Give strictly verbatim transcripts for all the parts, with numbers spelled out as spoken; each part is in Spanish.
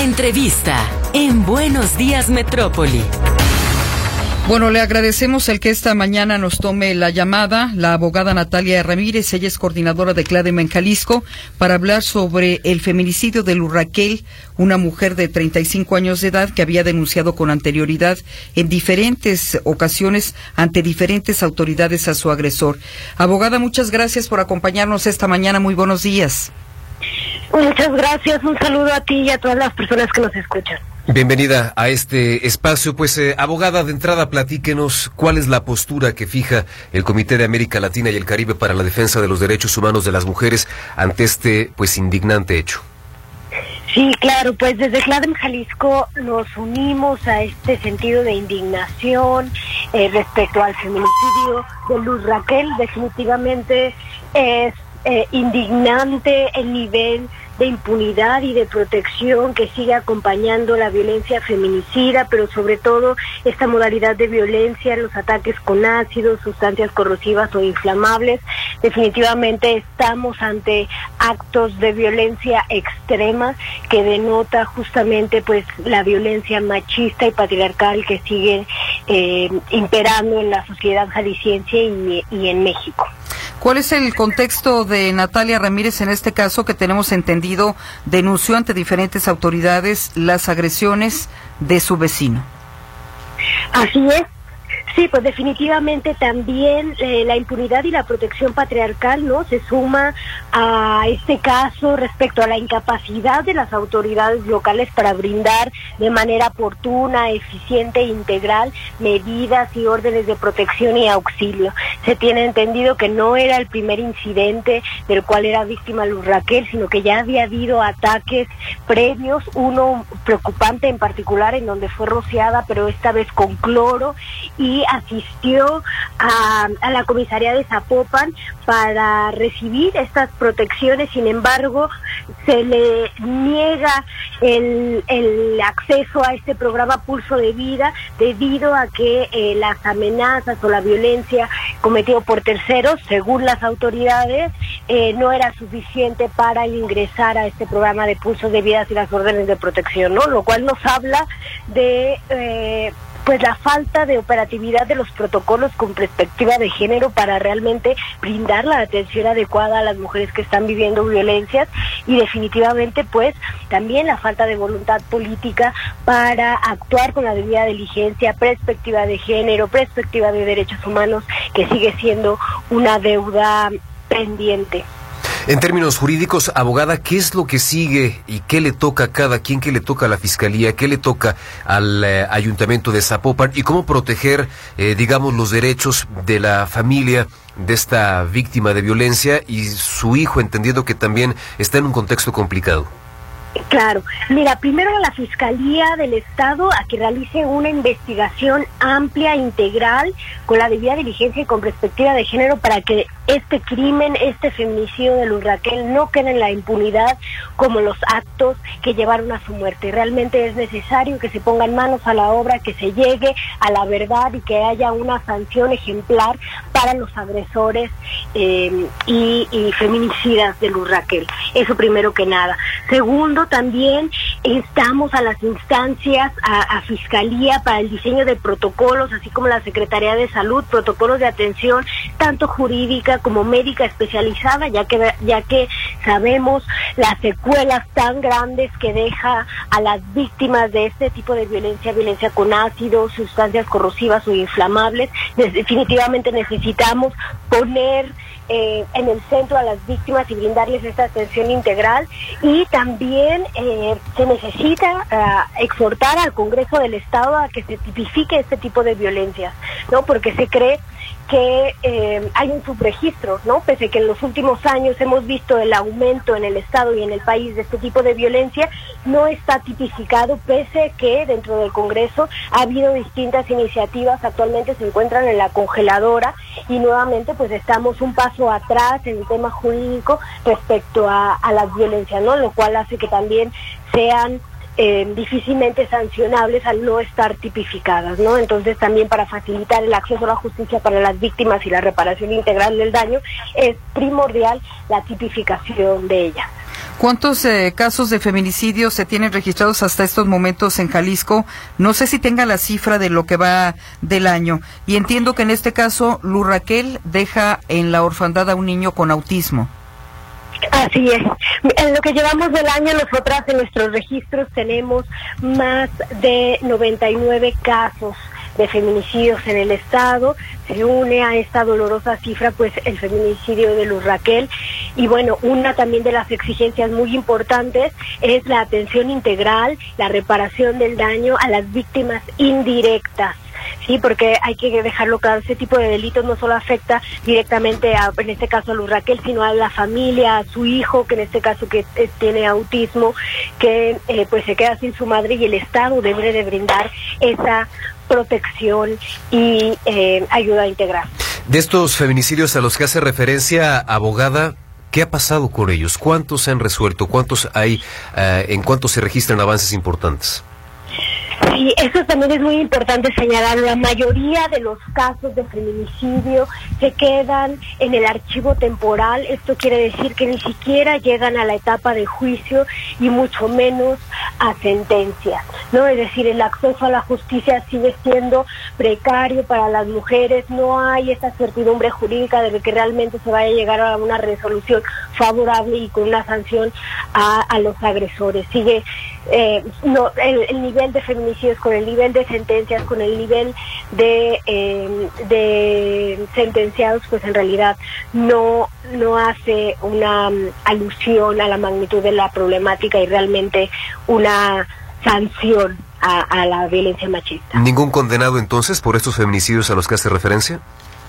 Entrevista en Buenos Días Metrópoli. Bueno, le agradecemos el que esta mañana nos tome la llamada la abogada Natalia Ramírez. Ella es coordinadora de CLADEM en Jalisco, para hablar sobre el feminicidio de Luz Raquel, una mujer de treinta y cinco años de edad que había denunciado con anterioridad en diferentes ocasiones ante diferentes autoridades a su agresor. Abogada, muchas gracias por acompañarnos esta mañana. Muy buenos días. Muchas gracias. Un saludo a ti y a todas las personas que nos escuchan. Bienvenida a este espacio. Pues, eh, abogada, de entrada, platíquenos cuál es la postura que fija el Comité de América Latina y el Caribe para la Defensa de los Derechos Humanos de las Mujeres ante este, pues, indignante hecho. Sí, claro, pues desde CLADEM Jalisco nos unimos a este sentido de indignación eh, respecto al feminicidio de Luz Raquel. Definitivamente es eh, indignante el nivel de impunidad y de protección que sigue acompañando la violencia feminicida, pero sobre todo esta modalidad de violencia, los ataques con ácidos, sustancias corrosivas o inflamables. Definitivamente estamos ante actos de violencia extrema que denota justamente pues la violencia machista y patriarcal que sigue eh, imperando en la sociedad jalisciense y, y en México. ¿Cuál es el contexto de Natalia Ramírez en este caso que tenemos entendido denunció ante diferentes autoridades las agresiones de su vecino? Así es. Sí, pues definitivamente también eh, la impunidad y la protección patriarcal, ¿no?, se suma a este caso respecto a la incapacidad de las autoridades locales para brindar de manera oportuna, eficiente e integral medidas y órdenes de protección y auxilio. Se tiene entendido que no era el primer incidente del cual era víctima Luz Raquel, sino que ya había habido ataques previos, uno preocupante en particular en donde fue rociada, pero esta vez con cloro, y asistió a, a la comisaría de Zapopan para recibir estas protecciones. Sin embargo, se le niega el, el acceso a este programa Pulso de Vida debido a que eh, las amenazas o la violencia cometido por terceros, según las autoridades, eh, no era suficiente para ingresar a este programa de Pulso de Vida y las órdenes de protección, ¿no? Lo cual nos habla de eh, pues la falta de operatividad de los protocolos con perspectiva de género para realmente brindar la atención adecuada a las mujeres que están viviendo violencias, y definitivamente pues también la falta de voluntad política para actuar con la debida diligencia, perspectiva de género, perspectiva de derechos humanos, que sigue siendo una deuda pendiente. En términos jurídicos, abogada, ¿qué es lo que sigue y qué le toca a cada quien? ¿Qué le toca a la Fiscalía? ¿Qué le toca al eh, Ayuntamiento de Zapopan? ¿Y cómo proteger, eh, digamos, los derechos de la familia de esta víctima de violencia y su hijo, entendiendo que también está en un contexto complicado? Claro, mira, primero a la Fiscalía del Estado a que realice una investigación amplia, integral, con la debida diligencia y con perspectiva de género, para que este crimen, este feminicidio de Luz Raquel no quede en la impunidad como los actos que llevaron a su muerte. Realmente es necesario que se pongan manos a la obra, que se llegue a la verdad y que haya una sanción ejemplar para los agresores eh, y, y feminicidas de Luz Raquel. Eso primero que nada. Segundo, también instamos a las instancias, a, a Fiscalía, para el diseño de protocolos, así como la Secretaría de Salud, protocolos de atención tanto jurídica como médica especializada, ya que ya que sabemos las secuelas tan grandes que deja a las víctimas de este tipo de violencia, violencia con ácidos, sustancias corrosivas o inflamables. Definitivamente necesitamos poner Eh, en el centro a las víctimas y brindarles esta atención integral, y también eh, se necesita uh, exhortar al Congreso del Estado a que se tipifique este tipo de violencias, ¿no? Porque se cree que eh, hay un subregistro, ¿no? Pese a que en los últimos años hemos visto el aumento en el Estado y en el país de este tipo de violencia, no está tipificado, pese a que dentro del Congreso ha habido distintas iniciativas, actualmente se encuentran en la congeladora, y nuevamente pues estamos un paso atrás en el tema jurídico respecto a, a las violencias, ¿no? Lo cual hace que también sean Eh, difícilmente sancionables al no estar tipificadas, ¿no? Entonces también, para facilitar el acceso a la justicia para las víctimas y la reparación integral del daño, es primordial la tipificación de ellas. ¿Cuántos eh, casos de feminicidio se tienen registrados hasta estos momentos en Jalisco? No sé si tenga la cifra de lo que va del año. Y entiendo que en este caso, Luz Raquel deja en la orfandad a un niño con autismo. Así es. En lo que llevamos del año, nosotras en nuestros registros tenemos más de noventa y nueve casos de feminicidios en el estado. Se une a esta dolorosa cifra pues el feminicidio de Luz Raquel. Y bueno, una también de las exigencias muy importantes es la atención integral, la reparación del daño a las víctimas indirectas. Sí, porque hay que dejarlo claro, ese tipo de delitos no solo afecta directamente a, en este caso a Luz Raquel, sino a la familia, a su hijo, que en este caso que eh, tiene autismo, que eh, pues se queda sin su madre, y el Estado debe de brindar esa protección y eh, ayuda integral. De estos feminicidios a los que hace referencia, abogada, ¿qué ha pasado con ellos? ¿Cuántos se han resuelto? ¿Cuántos hay? Uh, ¿En cuántos se registran avances importantes? Sí, eso también es muy importante señalar. La mayoría de los casos de feminicidio se quedan en el archivo temporal. Esto quiere decir que ni siquiera llegan a la etapa de juicio y mucho menos a sentencia, ¿no? Es decir, el acceso a la justicia sigue siendo precario para las mujeres. No hay esa certidumbre jurídica de que realmente se vaya a llegar a una resolución favorable y con una sanción a, a los agresores. Sigue eh, no, el, el nivel de feminicidios con el nivel de sentencias, con el nivel de eh, de sentenciados, pues en realidad no no hace una um, alusión a la magnitud de la problemática y realmente una sanción a, a la violencia machista. ¿Ningún condenado entonces por estos feminicidios a los que hace referencia?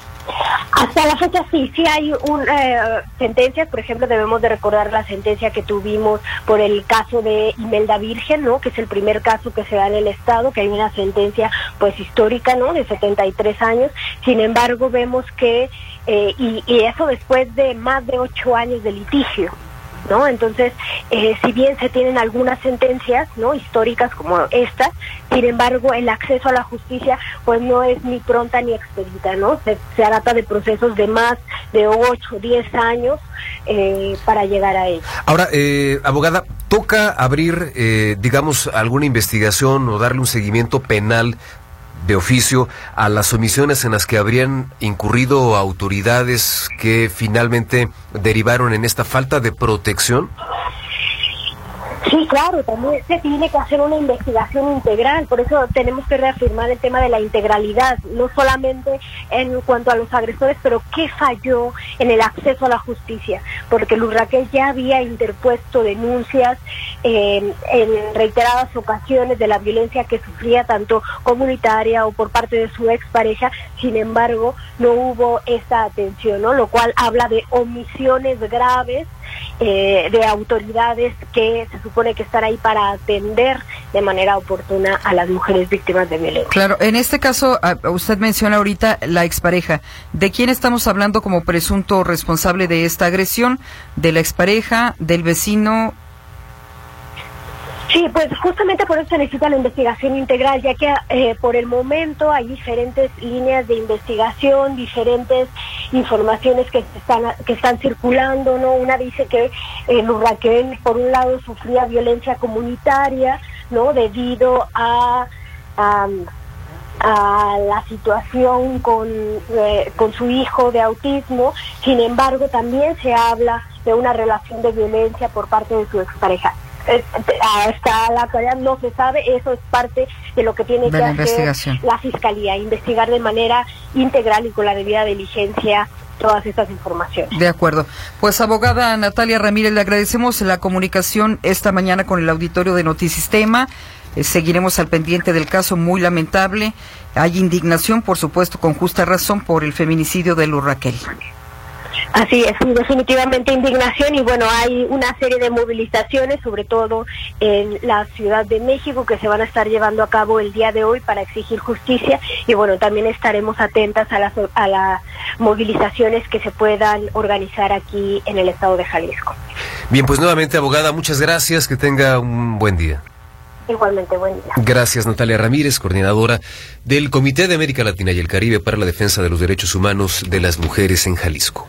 Hasta la fecha sí, sí hay un, eh, sentencias. Por ejemplo, debemos de recordar la sentencia que tuvimos por el caso de Imelda Virgen, ¿no? Que es el primer caso que se da en el estado, que hay una sentencia pues histórica, ¿no? De setenta y tres años. Sin embargo, vemos que, eh, y, y eso después de más de ocho años de litigio, ¿no? Entonces, eh, si bien se tienen algunas sentencias, ¿no? históricas como esta, sin embargo, el acceso a la justicia pues no es ni pronta ni expedita, ¿no? Se, se trata de procesos de más de ocho, diez años eh, para llegar a ello. Ahora, eh, abogada, ¿toca abrir, eh, digamos, alguna investigación o darle un seguimiento penal de oficio a las omisiones en las que habrían incurrido autoridades que finalmente derivaron en esta falta de protección? Sí, claro, también se tiene que hacer una investigación integral, por eso tenemos que reafirmar el tema de la integralidad, no solamente en cuanto a los agresores, pero qué falló en el acceso a la justicia, porque Luz Raquel ya había interpuesto denuncias eh, en reiteradas ocasiones de la violencia que sufría tanto comunitaria o por parte de su expareja. Sin embargo, no hubo esa atención, ¿no? Lo cual habla de omisiones graves Eh, de autoridades que se supone que están ahí para atender de manera oportuna a las mujeres víctimas de violencia. Claro, en este caso, usted menciona ahorita la expareja. ¿De quién estamos hablando como presunto responsable de esta agresión? ¿De la expareja? ¿Del vecino? Sí, pues justamente por eso se necesita la investigación integral, ya que eh, por el momento hay diferentes líneas de investigación, diferentes informaciones que están que están circulando, ¿no? Una dice que eh, Luz Raquel, por un lado, sufría violencia comunitaria, ¿no? Debido a, a, a la situación con, eh, con su hijo de autismo. Sin embargo, también se habla de una relación de violencia por parte de su expareja. Hasta la actualidad no se sabe, eso es parte de lo que tiene que hacer la Fiscalía, investigar de manera integral y con la debida diligencia todas estas informaciones. De acuerdo. Pues, abogada Natalia Ramírez, le agradecemos la comunicación esta mañana con el auditorio de Notisistema. Eh, seguiremos al pendiente del caso, muy lamentable. Hay indignación, por supuesto, con justa razón, por el feminicidio de Luz Raquel. Así es, definitivamente indignación, y bueno, hay una serie de movilizaciones, sobre todo en la Ciudad de México, que se van a estar llevando a cabo el día de hoy para exigir justicia, y bueno, también estaremos atentas a las, a las movilizaciones que se puedan organizar aquí en el estado de Jalisco. Bien, pues nuevamente, abogada, muchas gracias, que tenga un buen día. Igualmente, buen día. Gracias, Natalia Ramírez, coordinadora del Comité de América Latina y el Caribe para la Defensa de los Derechos Humanos de las Mujeres en Jalisco.